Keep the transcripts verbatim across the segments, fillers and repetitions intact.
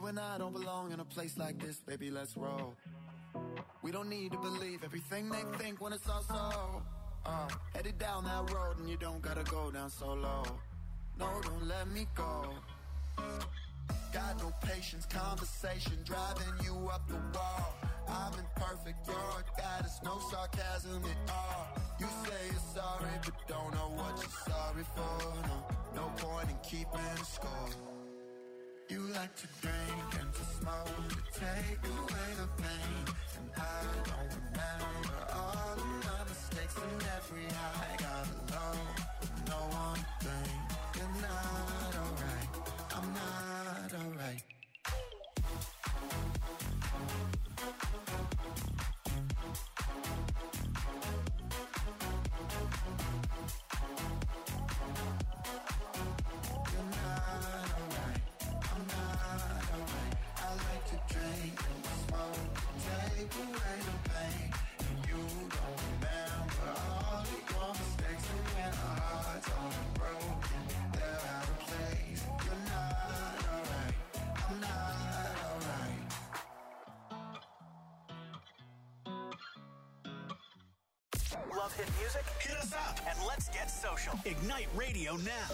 and I don't belong in a place like this, baby, let's roll. We don't need to believe everything they think when it's all so. Uh, headed down that road and you don't gotta go down so low. No, don't let me go. Got no patience, conversation driving you up the wall. I'm imperfect, you're a goddess, no sarcasm at all. You say you're sorry, but don't know what you're sorry for. No, no point in keeping score. You like to drink and to smoke to take away the pain. And I don't remember all of my mistakes and every high. Got alone with no one thing. You're not alright, I'm not alright. Love hit music? Hit us up and let's get social. Ignite Radio now.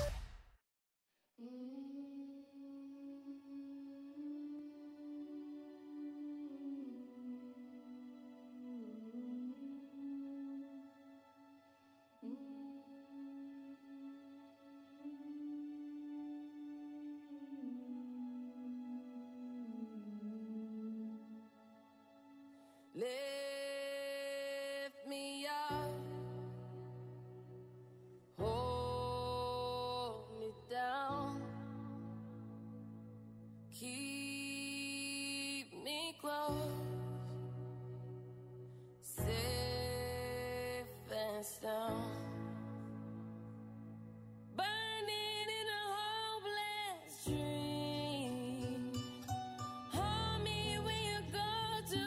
Lift me up, hold me down, keep me close, safe and sound. Burning in a hopeless dream. Hold me when you go to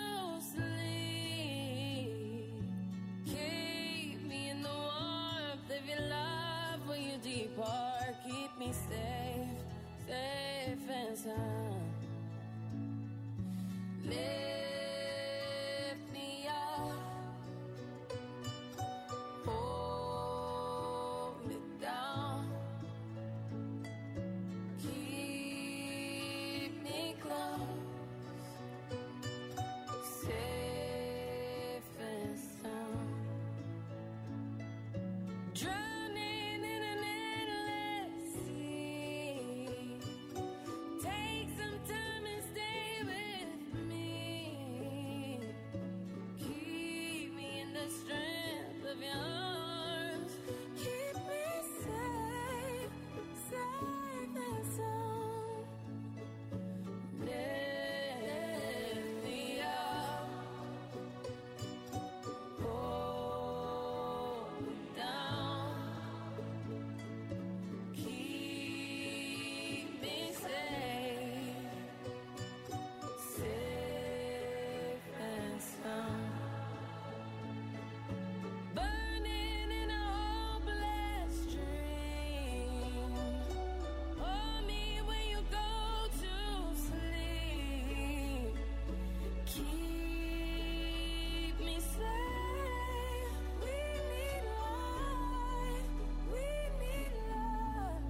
sleep. Keep me in the warmth of your love when you depart. Keep me safe, safe and sound. Lift me up, hold me down, keep me close, safe and sound. Drowning in an endless sea. Take some time and stay with me. Keep me in the strength of your arms. Keep me safe, safe and sound. Lift me up, hold me down, keep me safe, safe and sound. Burning in a hopeless dream. Hold me when you go to sleep. Keep me safe. We need life. We need love.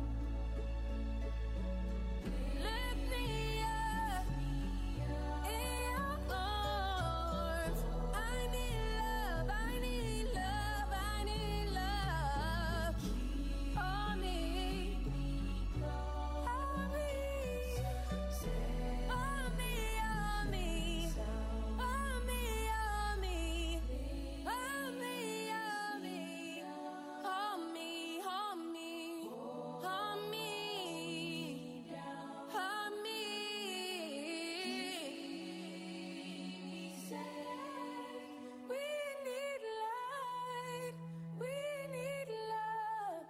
Lift me up in your arms. I need love. I need love. I need love. Hold me. Hold me. Hold me. Hold me. Hold me. Hold me. Hold me. Hold me. Hold me. Hold me. Hold me. Hold me. We need light. We need love.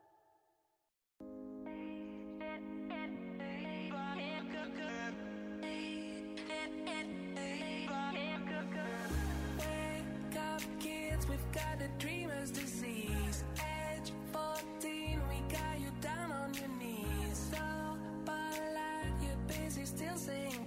Wake up, kids, we've got a dreamer's disease. Age fourteen, we got you down on your knees. So, but like you're busy still saying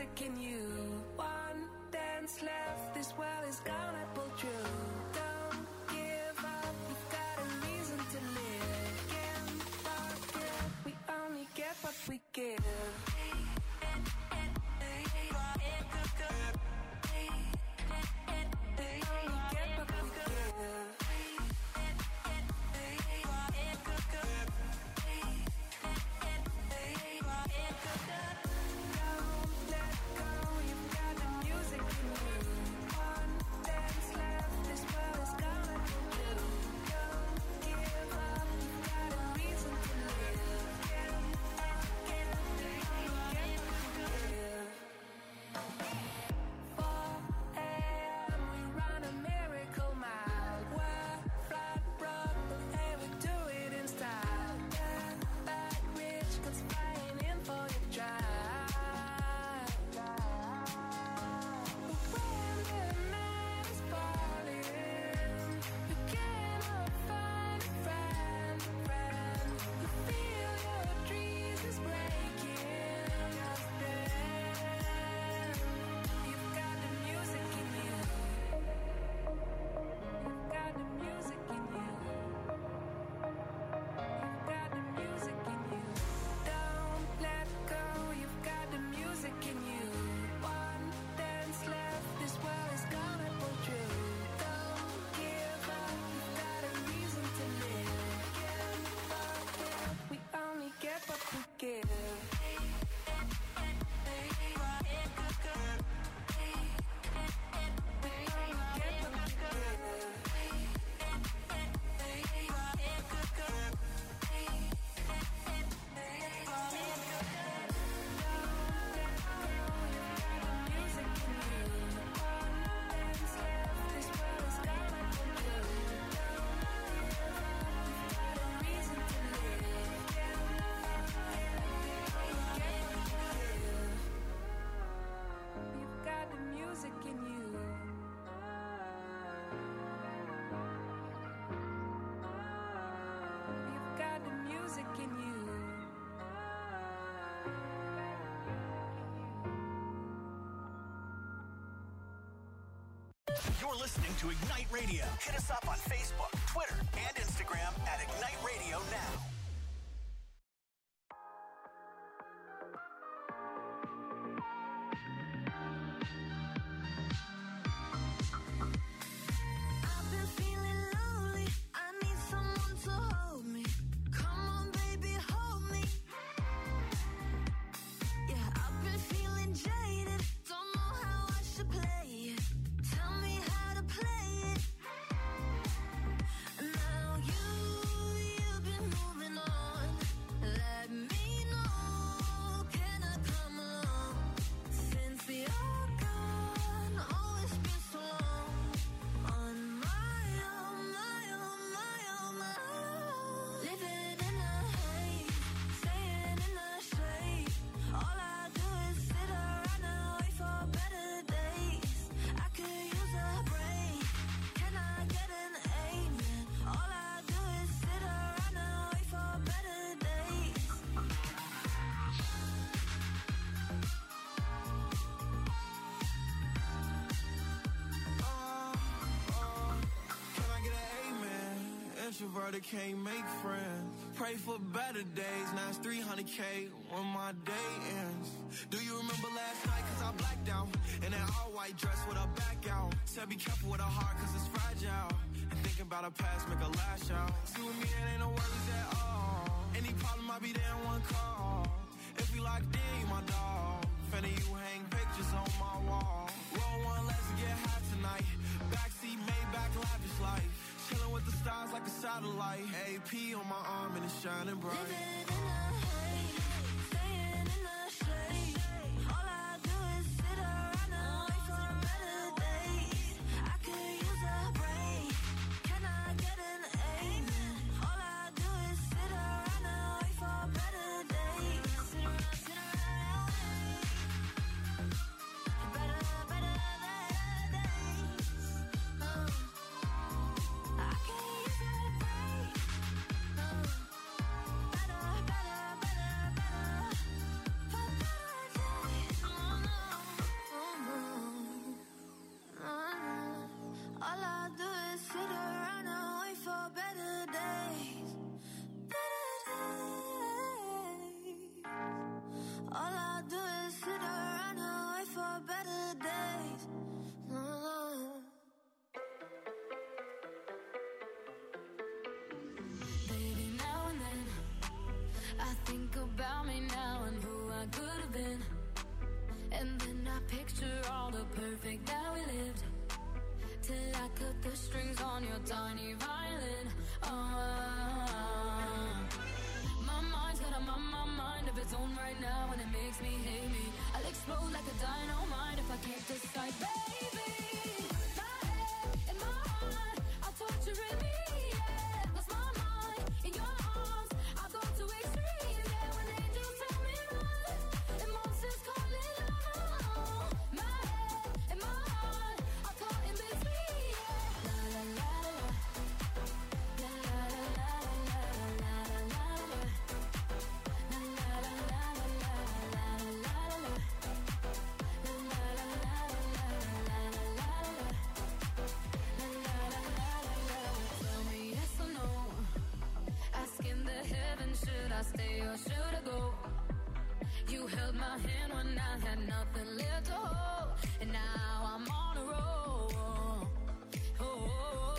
music in you. One dance left, this world is gonna pull through. Don't give up, you've got a reason to live. Can't forget, we only get what we give. You're listening to Ignite Radio. Hit us up on Facebook, Twitter, and Instagram at Ignite Radio Now. Introverted can't make friends. Pray for better days. Now it's three hundred K when my day ends. Do you remember last night? Cause I blacked out in that all white dress with her back out. Said be careful with her heart cause it's fragile. And thinking about her past make her lash out. See with me it ain't no worries at all. Any problem I be there in one call. If we locked in, you my dog. Fanny you hang pictures on my wall. Roll one, let's get high tonight. Backseat Maybach lavish life. Chilling with the stars like a satellite. A P on my arm and it's shining bright. Living in the haze, staying in the shade. All I do is sit around and wait for better days. I could use a break. Can I get an amen? All I do is sit around and wait for better days. Sit around, sit around, better, better days. Uh. I can use a break. Uh, better, better, better could have been. And then I picture all the perfect that we lived, till I cut the strings on your tiny violin. Uh, my mind's got a my, my mind of its own right now, and it makes me hate me. I'll explode like a dynamite if I can't decide, baby. My head and my heart are torturing me. Yeah, lost my mind in your arms. I go to extremes. Yeah, when angels tell me run, and monsters call it love. My head and my heart are caught in between. Yeah. La la la la, la la la la la la la la, la la la la la la la la, la la la la la la la. Tell me yes or no. Asking the heavens, should I stay or should I go? You held my hand when I had nothing left to hold, and now I'm on a roll. Oh,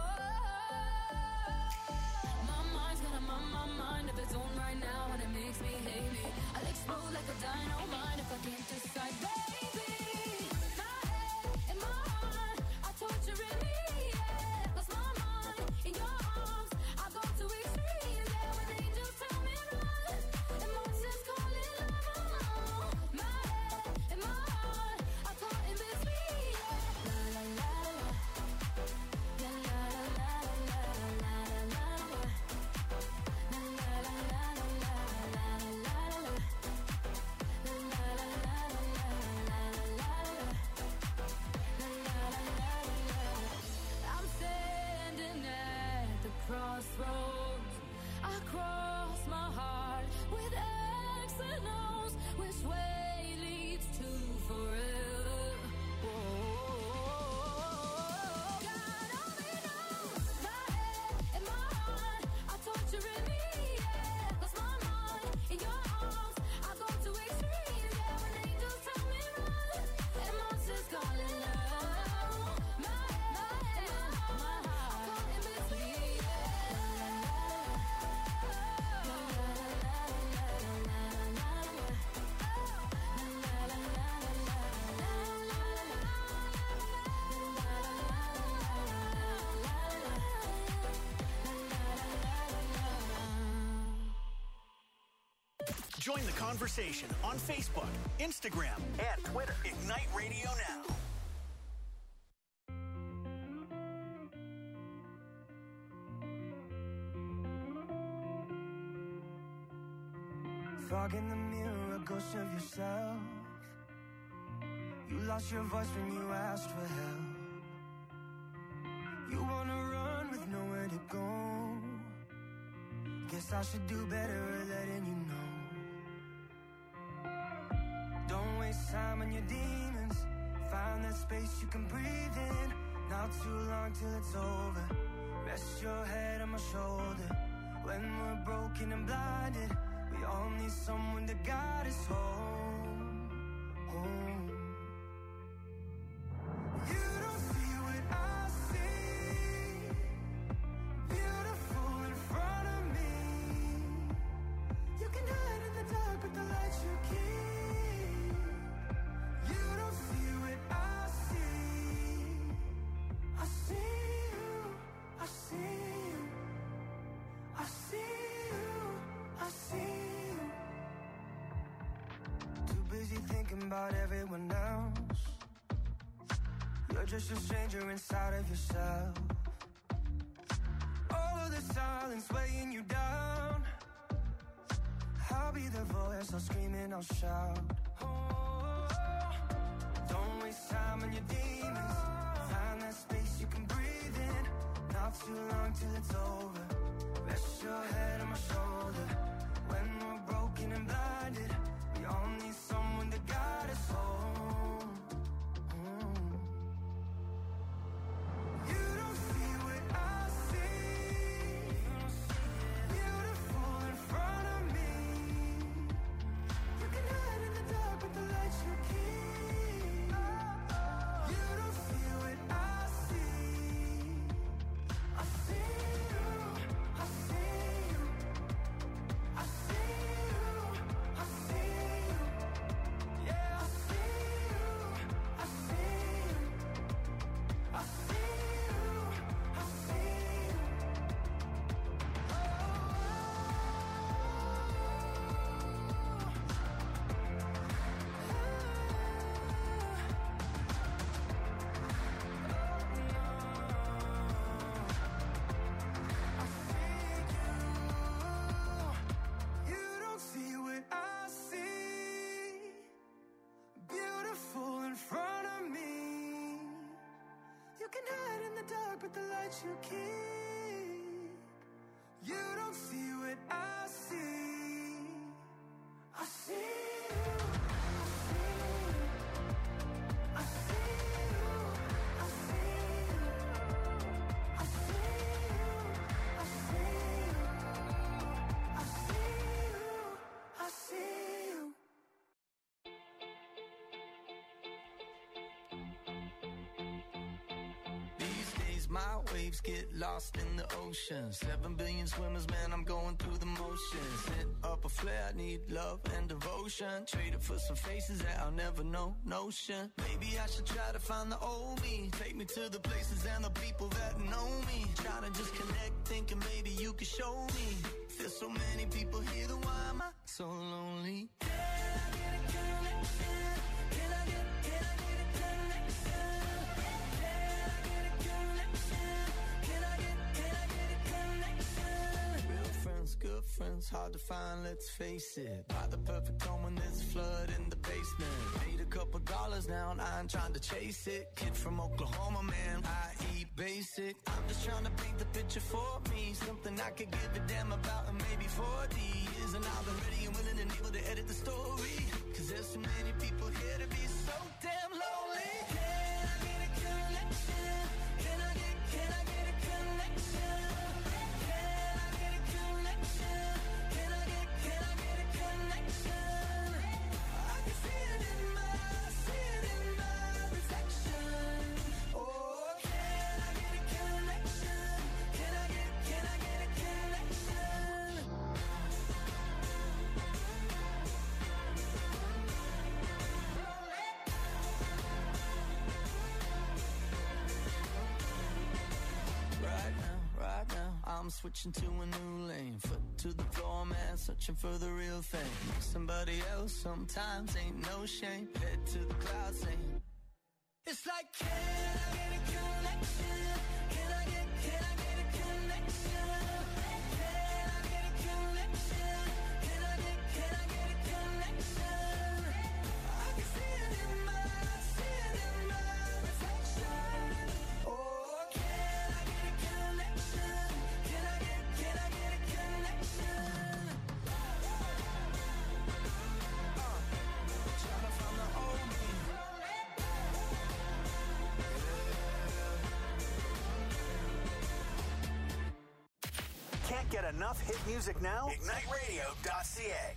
my mind's got a my, my mind of its own right now, and it makes me hate me. I'll explode like a dynamite if I can't decide, baby. My head and my heart are torturing me. Yeah, lost my mind in your arms. I go to extremes. Yeah, when angels tell me run, and monsters call it love. My head and my heart are caught in between. Yeah. La la la la, la la la la la la la la, la la la la la la la la, la la la la la la. I'm standing at the crossroads. I cross my heart with X and O's. Which way leads to forever? Whoa. God only knows. My head and my heart are torturing me. Yeah, lost my mind in your arms. I go to extremes. Yeah, when angels tell me run, and monsters call it love. My head and my heart are caught in between. Join the conversation on Facebook, Instagram, and Twitter. Ignite Radio Now. Fog in the mirror, a ghost of yourself. You lost your voice when you asked for help. You wanna run with nowhere to go. Guess I should do better at letting you know. Don't waste time on your demons. Find that space you can breathe in. Not too long till it's over. Rest your head on my shoulder. When we're broken and blinded, we all need someone to guide us home, home. You don't see what I see. Beautiful in front of me. You can hide in the dark with the lights you keep. You don't see what I see. I see you, I see you, I see you, I see you. Too busy thinking about everyone else. You're just a stranger inside of yourself. All of the silence weighing you down. I'll be the voice, I'll scream and I'll shout. Oh, don't waste time on your demons. Find that space you can breathe in. Not too long till it's over. Rest your head on my shoulder. When we're broken and blinded, we all need someone to guide us home. Mm. You don't see what I see. Beautiful in front of me. You can hide in the dark with the lights you keep. You don't see what I see. I see you, I see you. what you keep. You don't see what I see. I see you. I see you. I see you. I see you. I see you. I see you. I see you. These days my waves get lost in the ocean. Seven billion swimmers, man, I'm going through the motions. Hit up a flare, need love and devotion. Traded for some faces that I'll never know, notion. Maybe I should try to find the old me. Take me to the places and the people that know me. Trying to just connect, thinking maybe you could show me. There's so many people here, then why am I so lonely? Can I get a connection? Can I get, can I get a connection? Can I get a connection? Can I get, can I get a connection? Real friends, good friends, hard to find, let's face it. Buy the perfect home when there's a flood in the basement. Paid a couple dollars now and I ain't trying to chase it. Kid from Oklahoma, man, I eat basic. I'm just trying to paint the picture for me. Something I could give a damn about in maybe forty years. And I'll be ready and willing and able to edit the story. Cause there's so many people here to be so damn lonely. Can I get a connection? Can I get, can I get a connection? Can I get a connection? Can I get, can I get a connection? I can see it in my, see it in my reflection. Oh, can I get a connection? Can I get, can I get a connection? Right now, right now, I'm switching to a new lane. Foot to the floor, man, searching for the real thing. Somebody else sometimes ain't no shame. Head to the clouds saying, it's like, can I get a connection? Can I get, can I get a connection? Can I get a connection? Can I get, can I get a connection? I can see it in my, see it in my reflection. Oh, can I get a connection? Can I get, can I get a connection? Uh, trying to find the old me. Can't get enough hit music now? Ignite Radio dot C A.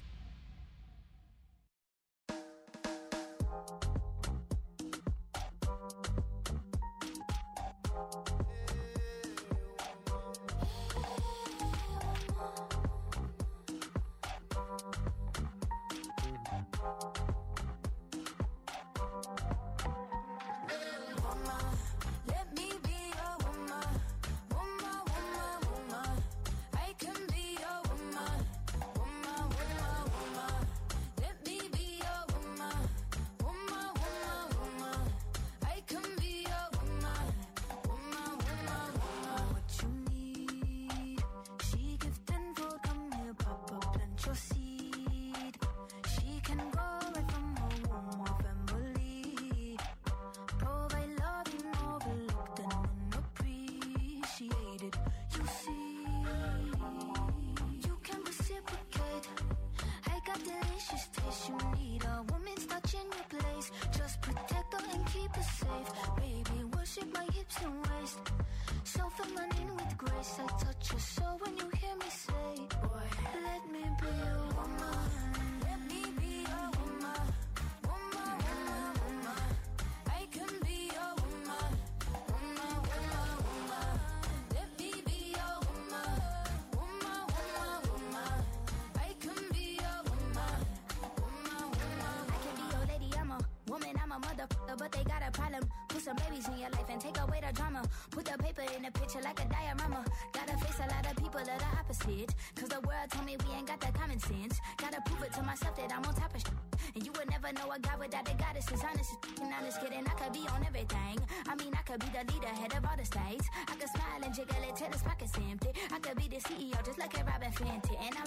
Woman, let me be your woman. Woman, woman, woman. I can be your woman. Woman, woman, woman. Let me be your woman. Woman, woman, woman. I can be your woman. Woman, woman, woman. What you need? She give tenfold, come here, Papa, plant your seed. She can go right from her womb or family. Provide loving, overlooked and unappreciated. You see, you can reciprocate. I got delicious taste. You need a woman's touch in your place. Just protect her and keep her safe. Baby, worship my hips and waist. So feminine with grace. I touch your soul when you hear me say, boy, let me be your woman. Let me be your woman. Woman, woman, woman. I can be your woman. Woman, woman, woman. Let me be your woman. Woman, woman, woman. I can be your woman. Woman, woman. I can be your lady. I'm a woman. I'm a motherfucker, but they got a problem. Put some babies in your life and take away the drama. Put the paper in the picture like a diorama. Gotta face a lot of people that are opposite. Cause the world told me we ain't got the common sense. Gotta prove it to myself that I'm on top of shit. And you would never know a guy without a goddess is honest. And honest kidding, I could be on everything. I mean, I could be the leader, head of all the states. I could smile and jiggle it till his pockets empty. I could be the C E O just like a Robin Fenty. And I'ma be there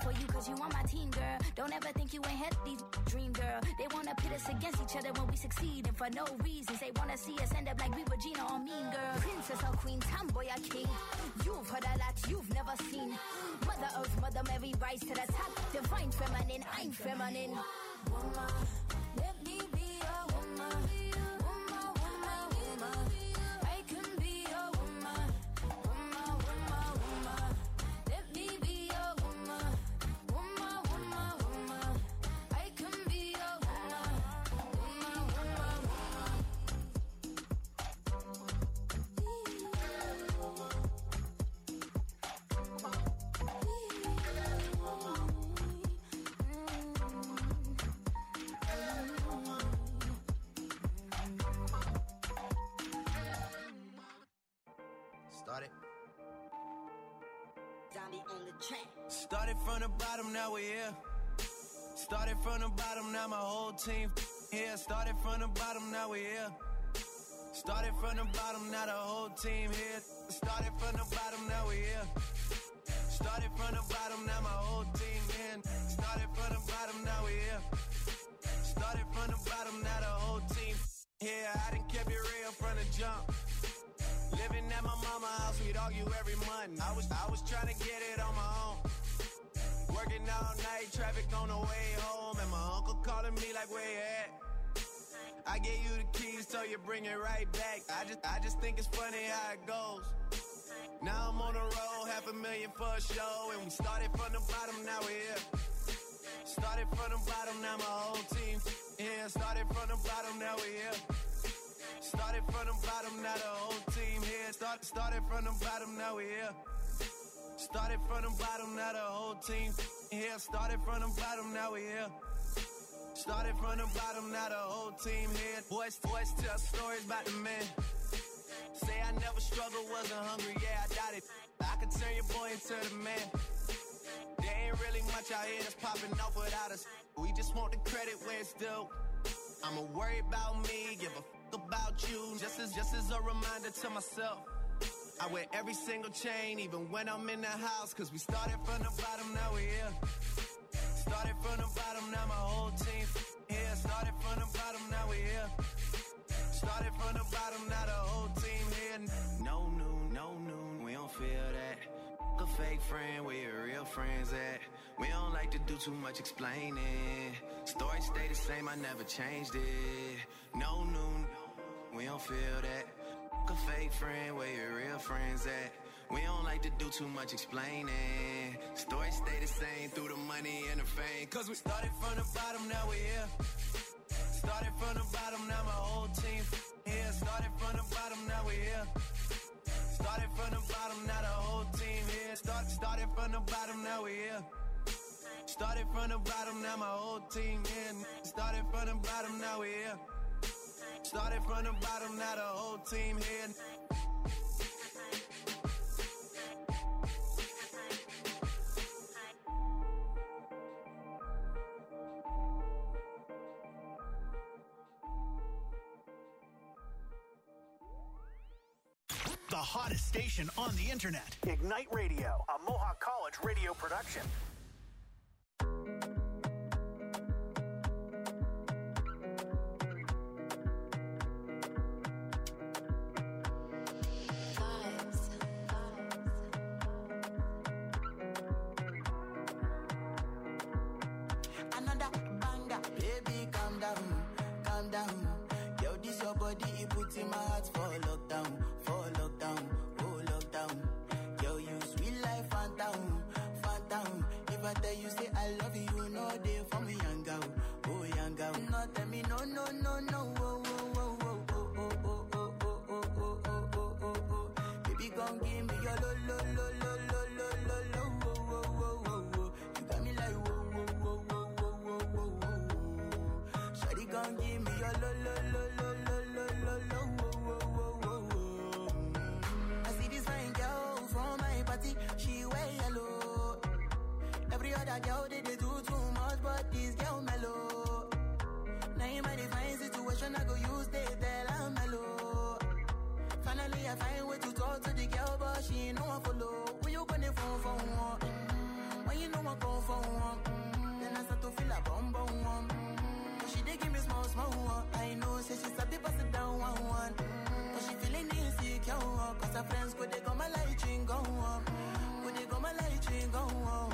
for you cause you on my team, girl. Don't ever think you ain't had these dream, girl. They wanna pit us against each other when we succeed, and for no reasons. They wanna see us end up like we Regina or Mean Girl. Princess or queen, tomboy or king. You've heard a lot you've never seen. Mother Earth, Mother Mary, rise to the top. Divine feminine, I'm feminine. Woman, let me be a woman. Woman, woman, woman. I can be a woman. Woman, woman, woman. Let me be a woman. Woman, woman, woman. I can be a woman. Woman, woman, woman. Started. Zombie on the track. Started from the bottom, now we're here. Started from the bottom, now my whole team here. Started from the bottom, now we're here. Started from the bottom, now the whole team here. Started from the bottom, now we're here. Started from the bottom, now my whole team in. Started from the bottom, now we're here. Started from the bottom, now the whole team here. I done kept it real from the jump. Living at my mama's house, we'd argue every month. I was I was trying to get it on my own. Working all night, traffic on the way home, and my uncle calling me like, where you at? I gave you the keys, so you bring it right back. I just I just think it's funny how it goes. Now I'm on the road, half a million for a show, and we started from the bottom, now we're here. Started from the bottom, now my whole team here. Started from the bottom, now we're here. Started from the bottom, now the whole team here. Start, started from the bottom, now we here. Started from the bottom, now the whole team here. Started from the bottom, now we here. Started from the bottom, now the whole team here. Boys, boys tell stories about the men. Say I never struggled, wasn't hungry, yeah, I doubt it. I could turn your boy into the man. There ain't really much out here that's popping off without us. We just want the credit where it's due. I'ma worry about me, give a f*** about you. Just as, just as a reminder to myself. I wear every single chain, even when I'm in the house. Cause we started from the bottom, now we're here. Started from the bottom, now my whole team here. Started from the bottom, now we're here. Started from the bottom, now the whole team here. No noon, no noon, we don't feel that. A fake friend, where your real friends at? We don't like to do too much explaining. Story stay the same, I never changed it. No noon, we don't feel that. A fake friend, where your real friends at? We don't like to do too much explaining. Story stay the same through the money and the fame. Cause we started from the bottom, now we're here. Started from the bottom, now my whole team here. Started from the bottom, now we're here. Started from the bottom, now the whole team here. Start, started from the bottom, now we're here. Started from the bottom, now my whole team here. Started from the bottom, now we're here. Started from the bottom, now the whole team here. The hottest station on the internet. Ignite Radio, a Mohawk College radio production. Another banger, baby, calm down, calm down. Yo, this your body, it puts in my heart for lockdown, for lockdown, oh lockdown. Yo, you sweet life, phantom, phantom. If I tell you say I love you, you know they for me, young girl, oh young girl. No, tell me no, no, no, no, oh, oh, oh, oh, oh, oh, oh, oh, oh, oh, oh, oh, oh, oh, oh. Baby, come give me your lo, lo, lo, lo, lo, lo, lo, lo, oh, oh, oh, oh, oh. You got me like whoa, whoa, whoa, whoa, whoa, whoa, whoa, whoa. Shawty, come give me your lo, lo, lo, lo, lo, lo, lo, lo, oh, oh, oh, oh, oh. I see this fine girl from my party, she wear yellow. Every other girl they, they do too much, but this girl mellow. Now in my divine situation, I go use they tell I'm mellow. Finally, I find way to talk to the girl, but she ain't no one follow. When you gonna phone for one? when you know I go for one, mm-hmm. then I start to feel a bum bum one. Mm-hmm. But she dey give me small small one. I know, say she start to pass it down one one. Mm-hmm. But she feeling insecure, cause her friends go they go my light ring go on. Go they go my light ring go on.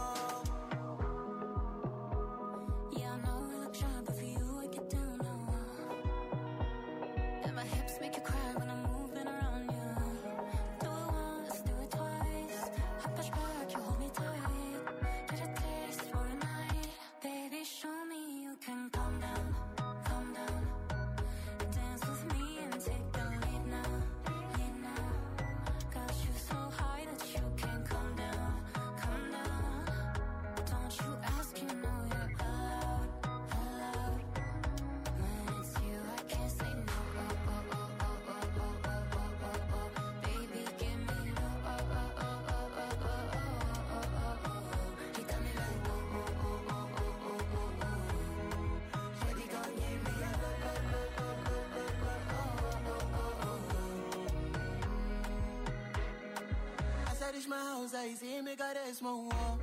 Yeah, I know I look shy, but for you I get down low. And my hips make you cry when I'm moving around you. Do it once, do it twice. I push back, you hold me tight. Get a taste for a night. Baby, show me you can calm down, calm down. Dance with me and take the lead now, lead now. Got you so high that you can't calm down, calm down. Don't you ask, you know you're allowed, allowed. When it's you, I can't say no. Oh, oh, oh, oh, oh, oh, oh, oh, oh, oh. Baby, give me low. Oh, oh, oh, oh, oh, oh, oh, oh, oh, oh. You got me like oh, oh, oh, oh, oh, oh, oh, oh. Shawty gon' give me a low, low, low, low, low, low, low, oh, oh, oh, oh. As I reach my house, I see me got a small wall.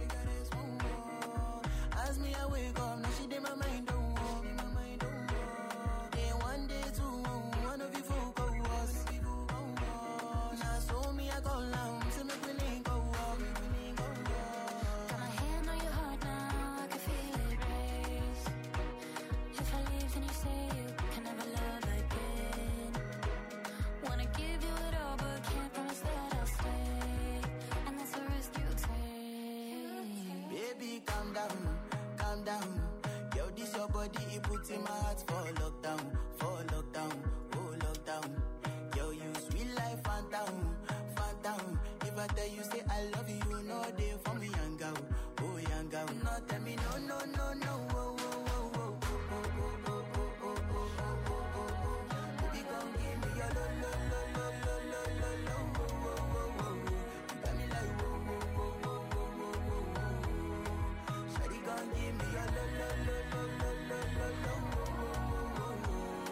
As me I wake up, now she did my mind don't walk. Day one, day two, one of you folk go us. Now so me I go down, so make me link go up. Got my hand on your heart now, I can feel it race. If I leave, then you say you can never love again. Wanna give you it all, but can't promise that I'll stay. And that's a risk you take. Baby, calm down, calm down. Yo, this your body, it puts in my heart for lockdown, for lockdown, oh lockdown. Yo, you sweet life, phantom, phantom. If I tell you say I love you, you know they for me young girl, oh young girl. No, tell me no, no, no, no, oh, oh, oh, oh, oh, oh, oh, oh, oh, oh, oh, oh, oh, oh. Baby, come give me your lo, lo, lo, lo, lo, lo, lo, lo, oh, oh, oh, oh. You got me like oh, oh, oh, oh, oh, oh, oh, oh. Shawty gon' give me your lo, lo, lo, lo, lo, lo, lo, lo, oh, oh, oh, oh, oh.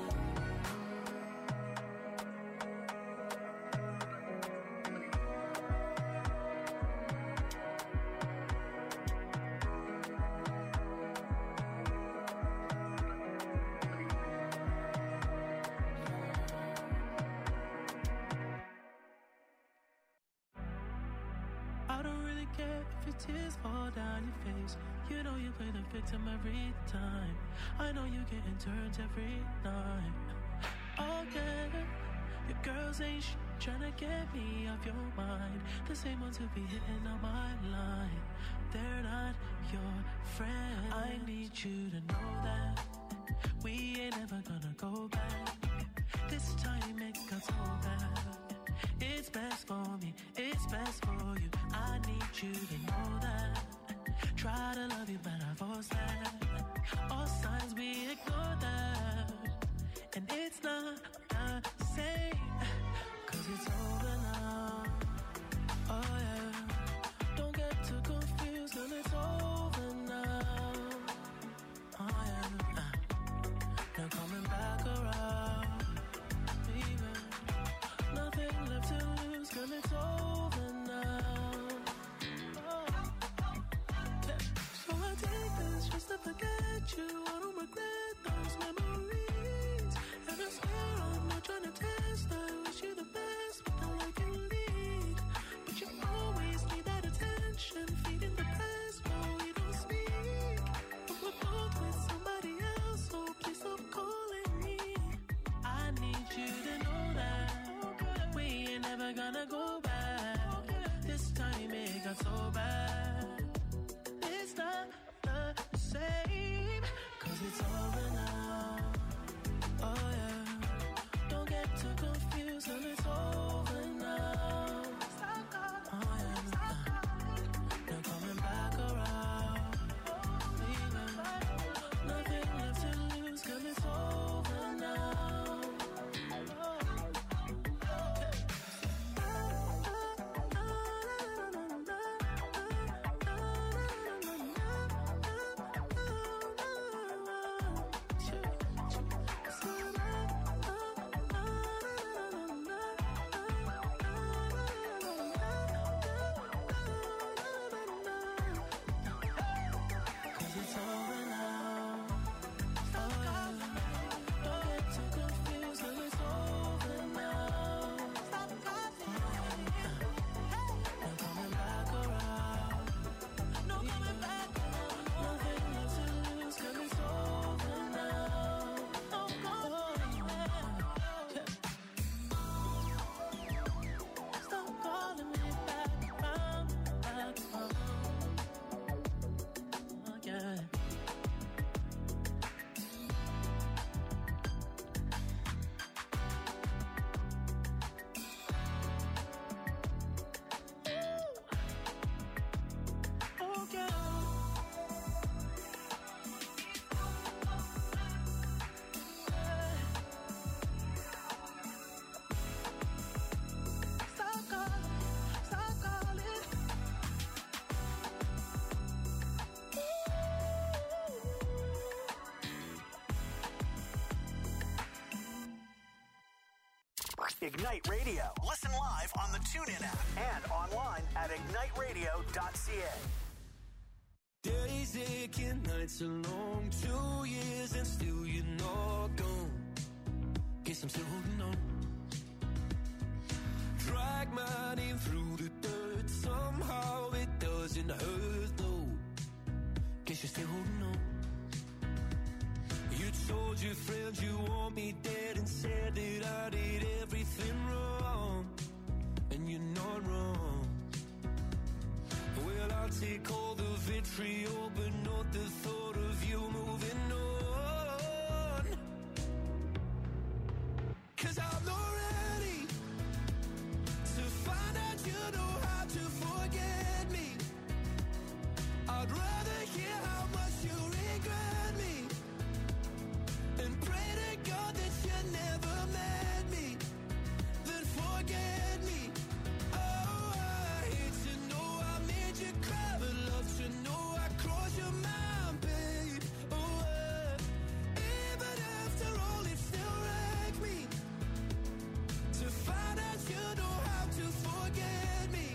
I don't really care if your tears fall down your face. You know you play the victim every time. I know you getting turned every night. Oh yeah, your girls ain't sh- trying to get me off your mind. The same ones who be hitting on my line. They're not your friends. I need you to know that we ain't ever gonna go back. This time it got so bad. It's best for me, it's best for you. I need you to know that. Try to love you, but I force that. All signs we ignore that. And it's not the same, cause it's over now. Oh yeah, don't get too confused, girl, it's over now. Oh yeah, now coming back around. Nothing left to lose, girl, it's over now. Oh. Yeah. So I take this just to forget you. I don't regret those memories. And I swear I'm not trying to test. I wish you the best, but I like you lead. But you always need that attention, feeding the past while we don't speak. But we're both with somebody else, so please stop calling me. I need you to know that we ain't never gonna go back. This time it got so bad. It's not the same, cause it's over now. Oh yeah, don't get too confused, and it's over now. Oh yeah, now coming back Ignite Radio. Listen live on the TuneIn app and online at ignite radio dot c a. Days aching, nights are long, two years and still you're not gone. Guess I'm still holding on. Drag my name through the dirt, somehow it doesn't hurt though. Guess you're still holding on. You told your friends you want me dead and said that I did everything wrong, and you're not wrong. Well, I'll take all the vitriol, but not the thought of you moving on. 'Cause I'm not ready to find out you know how to forget me. I'd rather hear how much you regret me and pray to God that you never met me, then forget me. Oh, I hate to know I made you cry, but love to know I crossed your mind, babe. Oh, uh, even after all, it still wrecked me to find out you know how to forget me.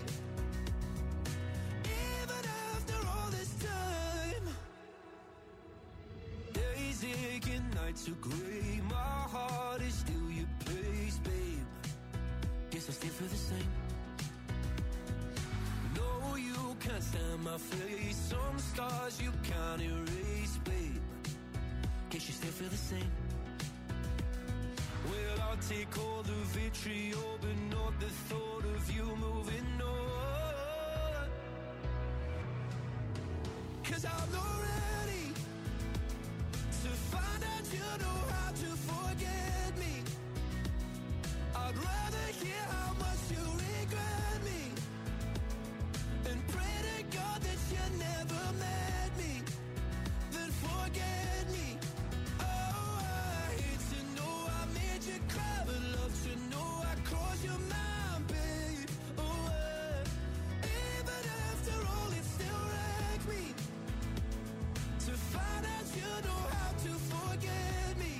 Even after all this time, days aching, nights are gray, my heart is still your place, babe. Guess I still feel the same. No, you can't stand my face, some scars you can't erase, babe. Guess you still feel the same. Well, I'll take all the vitriol, but not the thought of you moving on. 'Cause I'm not ready to find out you know how to forget me. I'd rather hear how much you regret me and pray to God that you never met me, then forget me. Oh, I hate to know I made you cry, but love to know I crossed your mind, babe. Oh, uh, even after all, it still wrecked me to find out you know how to forget me.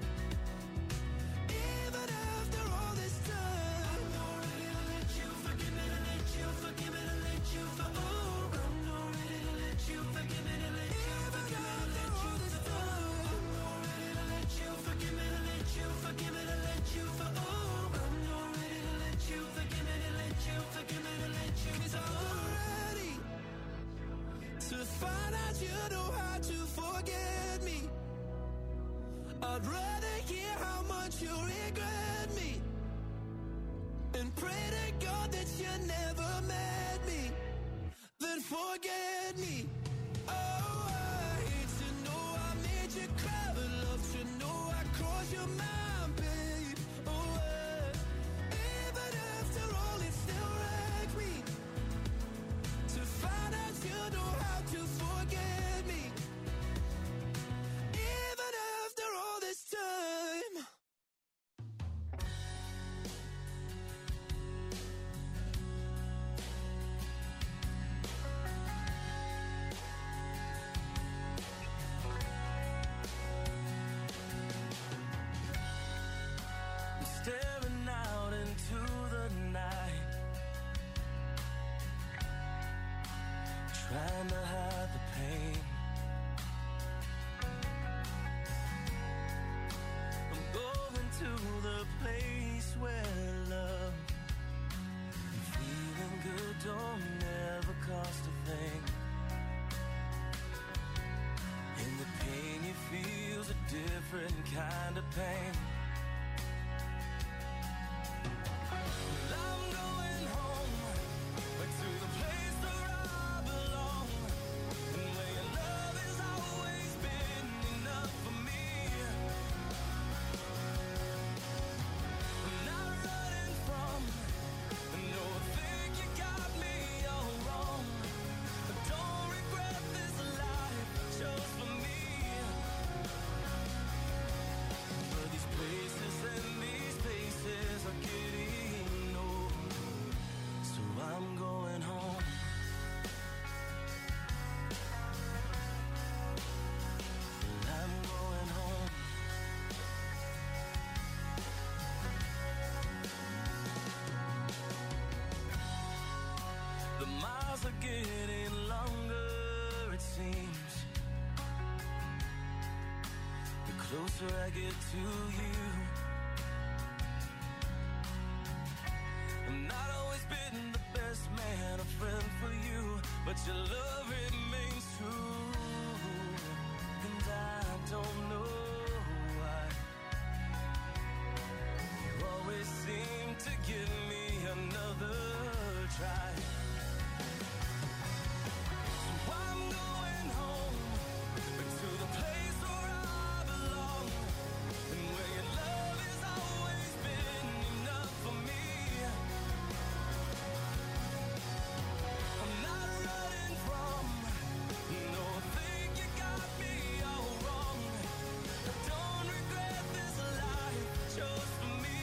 Even after all this time, I'm not ready to let you forgive me, to let you forgive me, to let you for oh, I'm not ready to let you forgive me, to let you forgive me, to let you this time. I'm not ready to let you forgive me, to let you forgive me, to let you for oh, I'm not ready to let you forgive me, to let you forgive me, to let you. 'Cause I'm not ready to find out you know how to forget me. I'd rather hear how much you regret me and pray to God that you never met me, then forget me. Oh, I hate to know I made you cry, but love to know I crossed your mind, babe. Oh, uh, even after all, it still wrecked me to find out you know how to forget me. Even after all this time. I'm staring out into the night, trying to hide the pain. I'm going to the place where love and feeling good don't ever cost a thing. And the pain you feel's a different kind of pain. Well, I'm going home, back to the place where I belong, and where your love has always been enough for me. I'm not running from, no, I think you got me all wrong. I don't regret this life I chose for me. But these places closer I get to you. I'm not always been the best man, a friend for you, but your love remains true. And I don't know why you always seem to give me another try. So I'm going home, back to the place where I belong, and where your love has always been enough for me. I'm not running from, no, I think you got me all wrong. I don't regret this life I chose for me.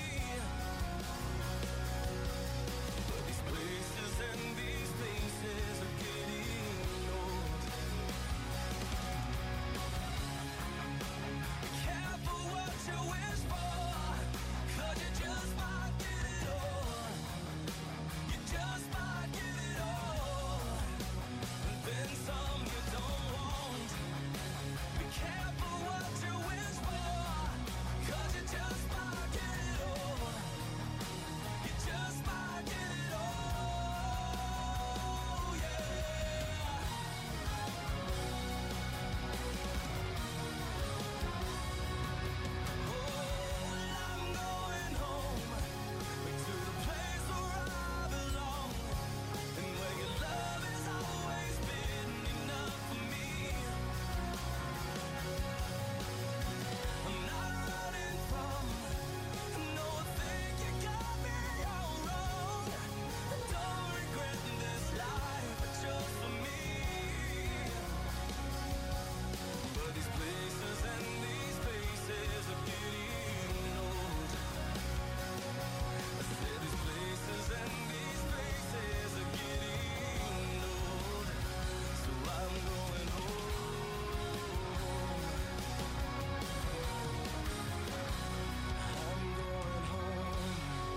But these places and these places are getting old. Be careful what you wish for, 'cause you just might get it all. You just might get it all, and then some you don't want. Be careful what you wish for, 'cause you just might get it all. You just might get it all, yeah. Oh, I'm going home, back to the place where I belong, and where your love has always been enough for me. I'm not running from, no, I think you got me all wrong. I don't regret this life I chose for me. But these places and these places are getting old. I said these places and these places are getting old. So I'm going home. I'm going home.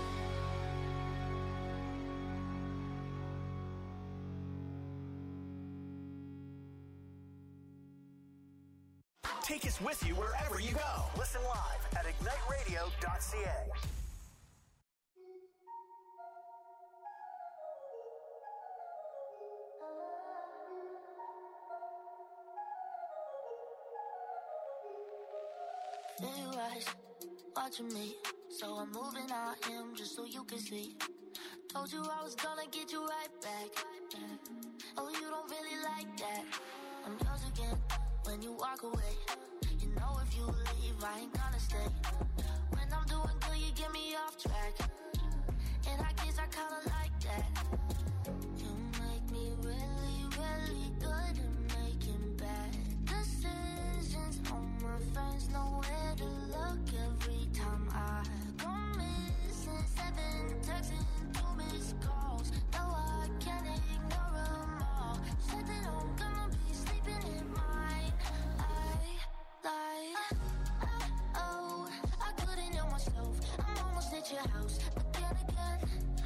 Take us with you wherever you go. Listen live at ignite radio dot c a. There you rise, watching me. So I'm moving out him just so you can see. Told you I was gonna get you right back. Oh, you don't really like that. I'm yours again when you walk away. You know if you leave, I ain't gonna stay. When I'm doing good, you get me off track. And I guess I kinda like that. You make me really, really good at making bad decisions. All my friends know where to look every time I go missing. Seven texts and two missed calls. No, I can't ignore them all. Said that I'm gonna be sleeping in mine. I lied. Oh, I couldn't help myself. I'm almost at your house. But then again,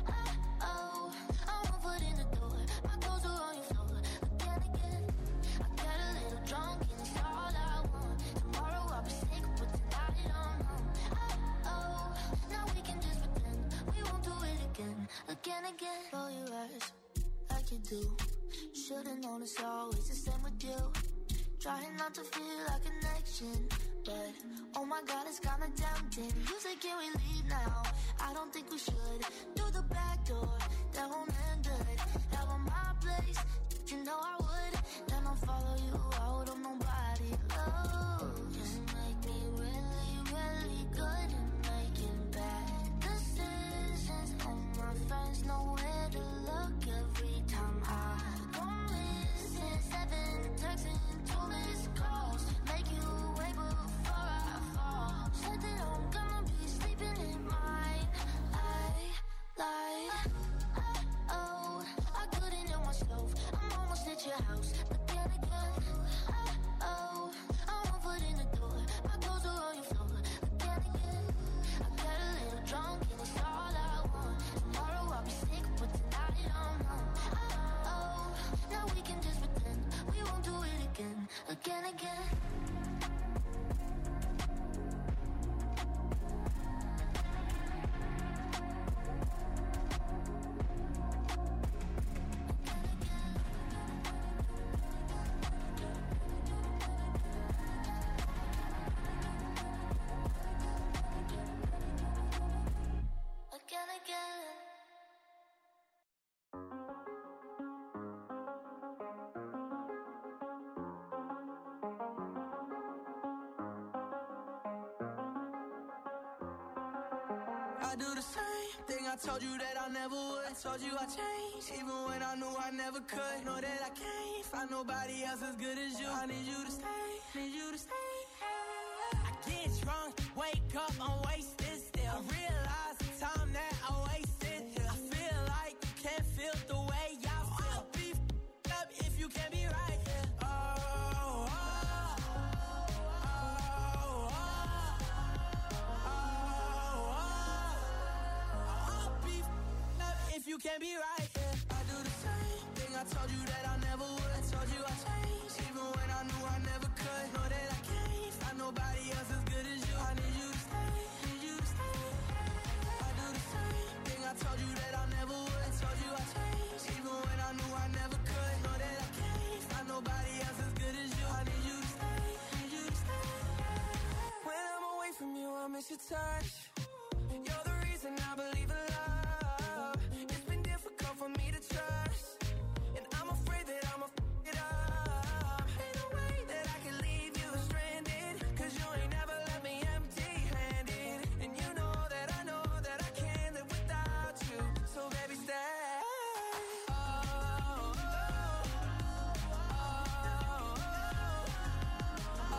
oh, I'm one foot in the door. My clothes are on your floor. But then again, I got a little drunk and it's all I want. Tomorrow I'll be sick, but tonight I'm home. Oh, now we can just pretend we won't do it again. Again, again. Roll your eyes like you do. Should've known it's always the same with you. Trying not to feel a connection, but oh my god, it's kinda tempting. You say, can we leave now? I don't think we should. Through the back door, that won't end good. Have on my place, you know I would. Then I'll follow you out of nobody. Oh, you make me really, really good at making bad decisions. All my friends know where to look every time I go missing. Seven texts and two missed calls. Make you wait before I fall. Said that I'm gonna be sleeping in mine. I lied. Oh, I couldn't help myself. I'm almost at your house. But then again, oh, I'm one foot in the door. My clothes are on your floor. But then again, I got a little drunk and it's all I want. Tomorrow I'll be sick, but tonight I'm home. Oh, now we can just pretend we won't do it again. Again, again. I do the same thing I told you that I never would. I told you I changed, even when I knew I never could. Know that I can't find nobody else as good as you. I need you to stay, need you to stay. I get drunk, wake up, I'm wasted still. I realize the time that I wasted here. I feel like you can't feel the way I feel. I'll be f***ed up if you can't be right here. Oh, oh, oh, oh, oh, oh. I'll be f***ed up if you can't be right here. I do the same thing I told you that I never would. I told you I changed, even when I knew I never could. Know that I can't find nobody else as good as you. I need you to stay, need you to stay. I do the same thing I told you that I never would. I told you I changed, even when I knew I never could. Know that I can't find nobody else as good as you. I need you to stay, need you to stay. When I'm away from you, I miss your touch. You're the reason I believe in love. It's been difficult for me to trust, and I'm afraid that I'ma f*** it up. Ain't no way that I can leave you stranded, cause you ain't never left me empty-handed. And you know that I know that I can't live without you. So baby, stay. Oh, oh, oh, oh,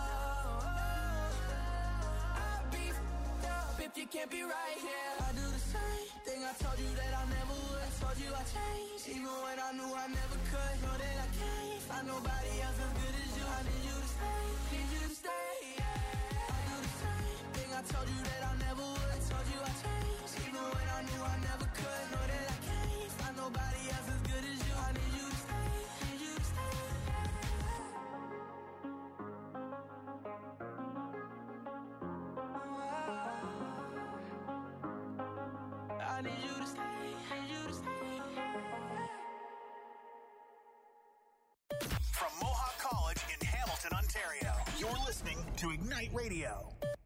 oh. I'll be f***ed up if you can't be right here. I do the same thing I told you that I never would. I told you I changed, even when I knew I never could. Know that I can't find nobody else as good as you. I need you to stay, need you to stay. I do the same thing I told you that I never would. I told you I changed, even when I knew I never could. Know that I can't find nobody else as good as you. I need you to stay, need you to stay. I need you to stay, need you to stay. From Mohawk College in Hamilton, Ontario, you're listening to Ignite Radio.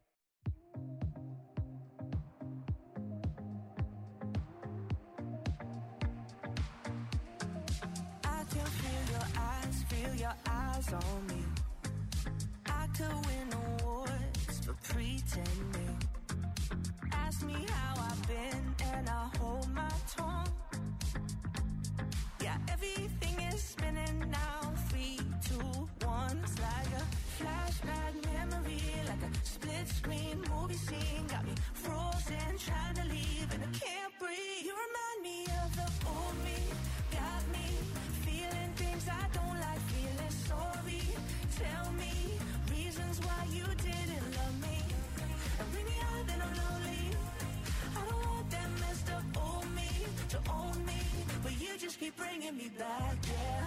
I can feel your eyes, feel your eyes on me. I could win awards for pretending. Ask me how I've been and I hold my tongue. Yeah, everything is spinning now. Three, two, one. It's like a flashback memory, like a split screen movie scene. Got me frozen, trying to leave and I can't breathe. You remind me of the old me. Got me feeling things I don't like, feeling sorry. Tell me reasons why you didn't love me. And bring me out, then I'm lonely. I don't want that messed up old me to own me, but you just keep bringing me back, yeah.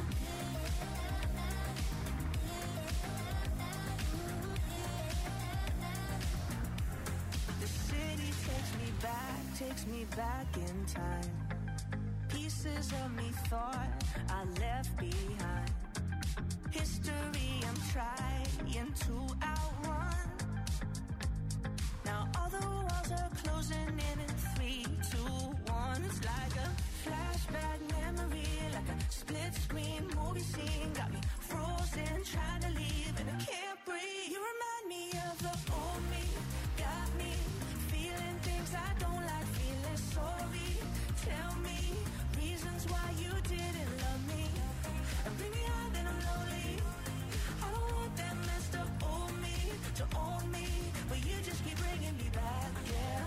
The city takes me back, takes me back in time. Pieces of me thought I left behind. History I'm trying to outrun. Now all the walls are closing in in three, two, one. It's like a flashback memory, like a split screen movie scene. Got me frozen, trying to leave and I can't breathe. You remind me of the old me. Got me feeling things I don't like, feeling sorry. Tell me reasons why you didn't love me. And bring me out, then I'm lonely. I don't want that messed up old me to own me, but you just keep bringing me back, yeah.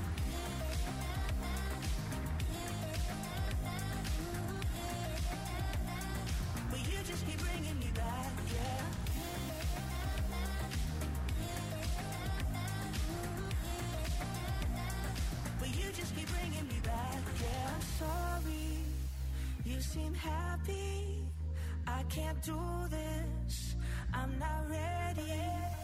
But you just keep bringing me back, yeah. But you just keep bringing me back, yeah. I'm sorry, you seem happy. I can't do this, I'm not ready.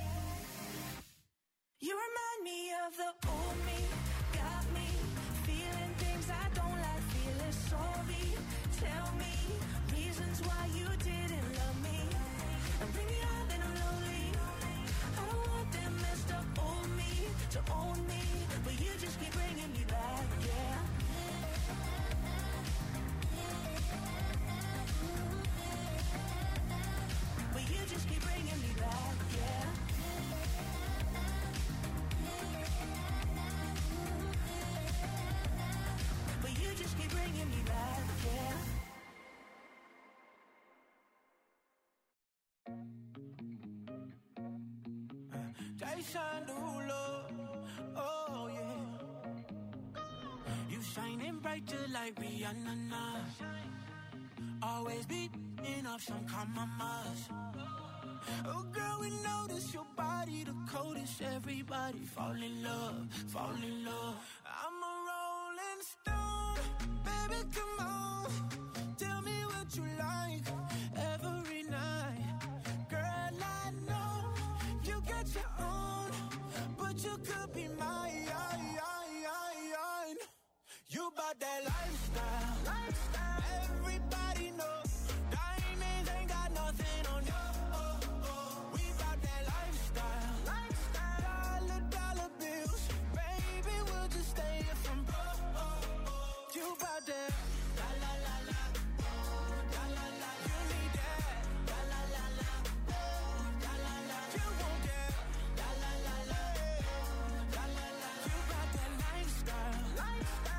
You remind me of the old me. Got me feeling things I don't like, feeling sorry. Tell me reasons why you didn't love me. And bring me out, then I'm lonely. I don't want that messed up old me to own me, but you just keep bringing me back, yeah. light shine through love. Oh yeah. You shining bright just like Rihanna. Always beating up some compromise. Oh girl, we notice your body the coldest. Everybody fall in love, fall in love. I'm a rolling stone, baby, come on. Tell me what you like every night. Girl, I know you got your own, but you could be mine. You bout that lifestyle, lifestyle. Everybody knows diamonds ain't got nothing on you. Oh, oh. We bout that lifestyle, lifestyle. Dollar, dollar bills, baby, we'll just stay here from broke. Oh, oh. You bout that, la la la la, la la la. You need that, la la la la, la la la. You want that, la la la la, la la la. You bout that lifestyle, lifestyle.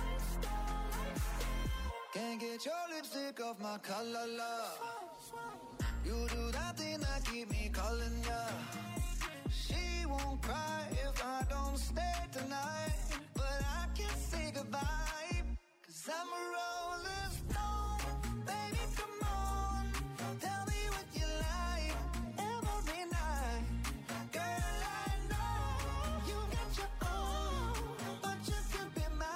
Can't get your lipstick off my collar, love. You do that thing that keep me calling ya. She won't cry if I don't stay tonight, but I can't say goodbye, cause I'm a rolling stone. Baby, come on, tell me what you like every night. Girl, I know you got your own, but you could be mine.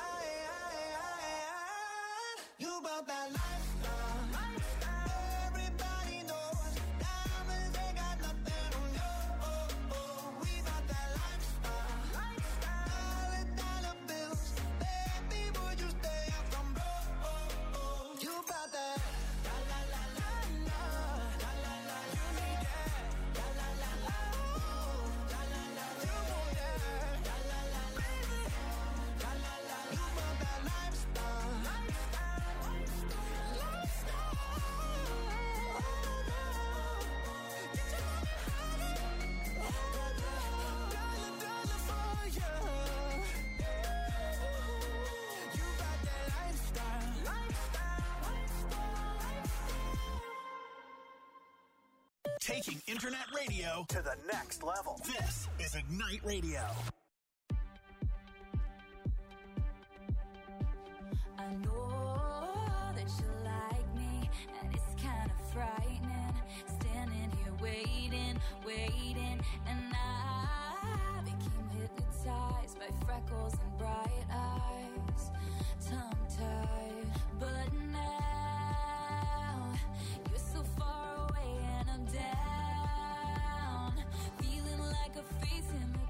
You about that lifestyle, lifestyle. Everybody knows diamonds ain't got nothing on you. Oh, oh. We about that lifestyle, lifestyle. Dollar, dollar bills, baby, would you stay up from broke? Oh, oh. You about that, la la la la la, la la la. You need that, la la la la, la la la. You want that, la la la la, baby, la la la. You about that lifestyle, lifestyle. Taking internet radio to the next level. This is Ignite Radio. I know that you like me, and it's kind of frightening. Standing here waiting, waiting, and I became hypnotized by freckles and bright eyes, tongue-tied. But now you're so far away, and I'm down, feeling like a face in the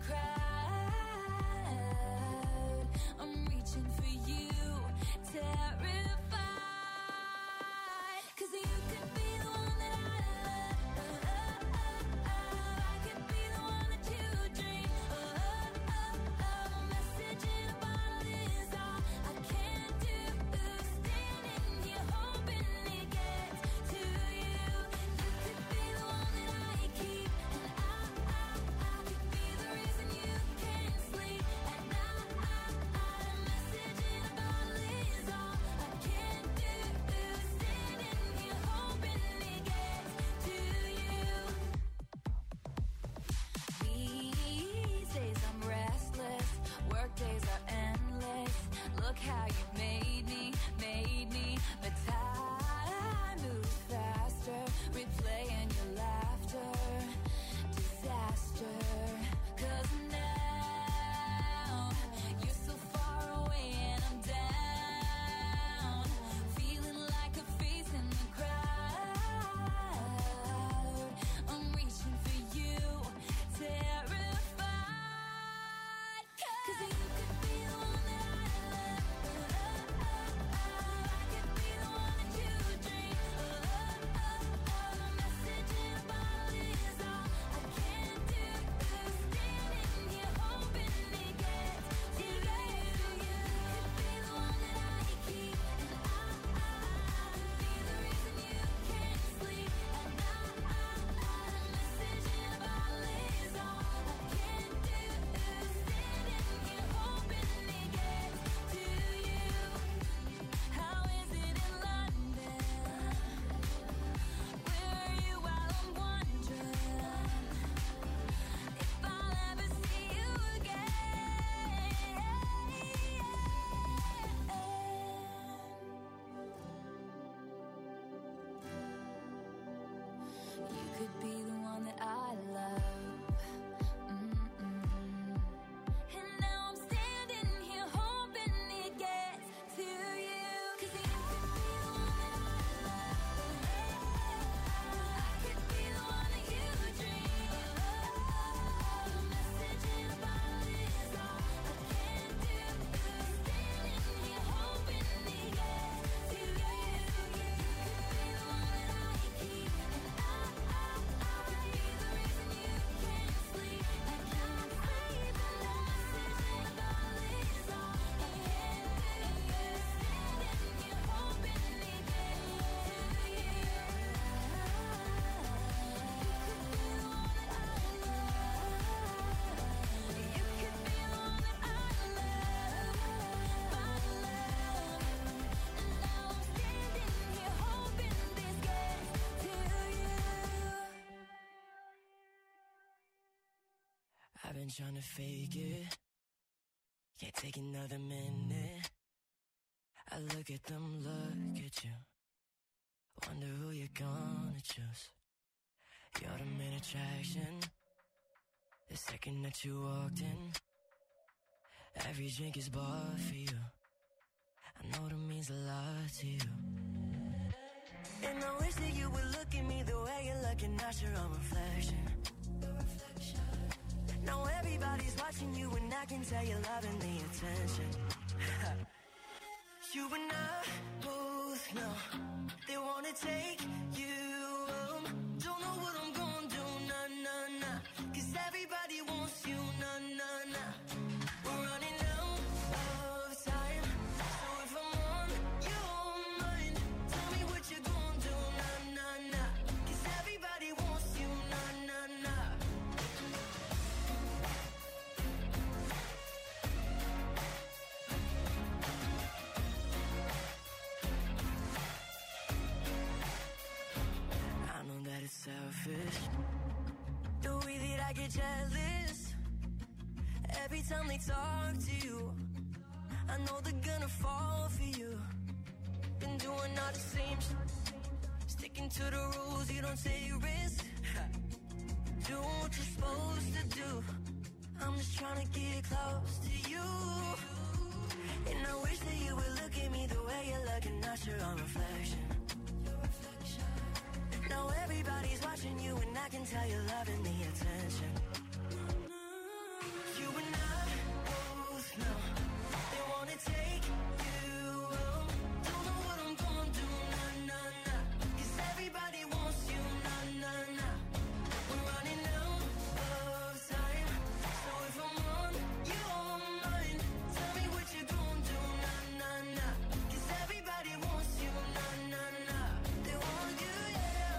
crowd. I'm reaching for you, terrified, 'cause you could be the one that I love. I could be the one that you dream of. A message in a bottle is all I've been trying to fake it, can't take another minute. I look at them, look at you, wonder who you're gonna choose. You're the main attraction, the second that you walked in. Every drink is bought for you, I know that means a lot to you. And I wish that you would look at me the way you're looking at your own reflection. Now everybody's watching you and I can tell you're loving the attention. You and I both know they wanna take you home. Don't know what I'm gonna do, nah, nah, nah. Cause everybody wants you, nah, nah, nah. We're running out of time, so if I'm on your mind, tell me what you're gonna do, nah, nah, nah. Cause everybody wants you, nah, nah, nah. I know that it's selfish, the way that I get jealous every time they talk to you. I know they're gonna fall for you. Been doing all the same shit, sticking to the rules, you don't take risks. Do what you're supposed to do. I'm just trying to get close to you. And I wish that you would look at me the way you're looking at your own reflection. Now everybody's watching you and I can tell you're loving the attention. You and I both know they wanna take you home. Don't know what I'm gonna do, nah, nah, nah. Cause everybody wants you, nah, nah, nah. We're running out of time, so if I'm on your mind, tell me what you're gonna do, nah, nah, nah. Cause everybody wants you, nah, nah, nah. They want you, yeah.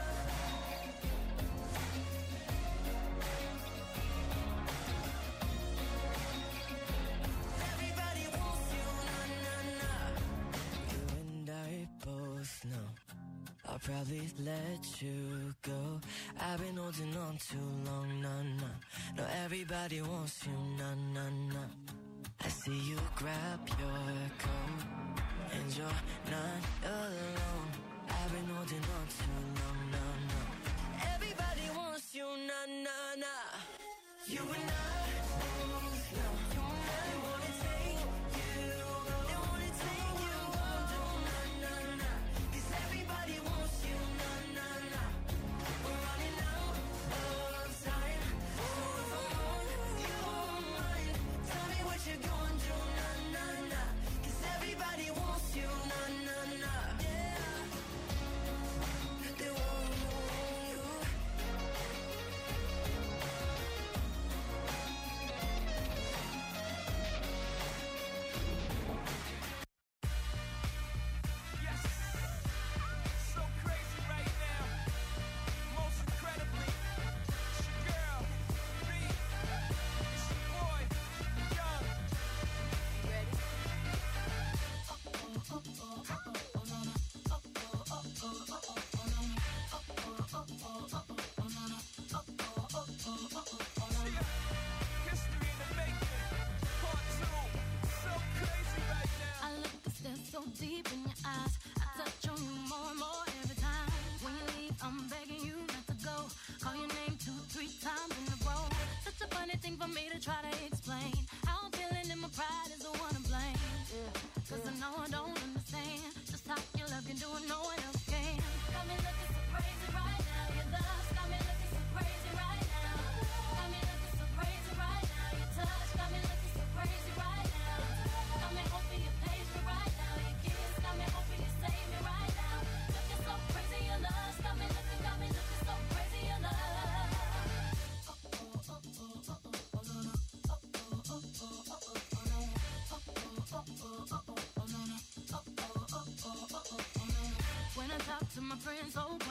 Everybody wants you, nah, nah, nah. You and I both know I'll probably let you go. I've been holding on too long, nah, nah. No, everybody wants you, nah, nah, nah. I see you grab your coat and you're not alone. I've been holding on too long, nah, nah. Everybody wants you, nah, nah, nah. You and I both know they wanna take you, they wanna take you home, nah, nah, nah. Cause everybody wants you, nah, nah, nah. We're running out of time, so if I'm on your mind, tell me what you're gonna do, nah, nah, nah. Cause everybody wants you, nah, nah, nah. Yeah, they want you. Yes, so crazy right now. Most incredibly, it's your girl, B. It's your boy, Young. Ready? History in the making, part two. So crazy right now. I look to stare so deep in your eyes. I touch on you more and more every time. When you leave, I'm begging you not to go. Call your name two, three times in a row. Such a funny thing for me to try to explain. How I'm feeling and my pride is the one to blame. Cause I know I don't understand just how your love can do it, no one else can. Got me looking so crazy right now. Your love got me looking so crazy right now. Got me looking so crazy right now. Your touch got me looking so crazy right now. Got me hoping you page me right now. Your kiss got me hoping you save me right now. Looking so crazy, your love got me looking, got me looking so crazy, your love. When I talk to my friends, oh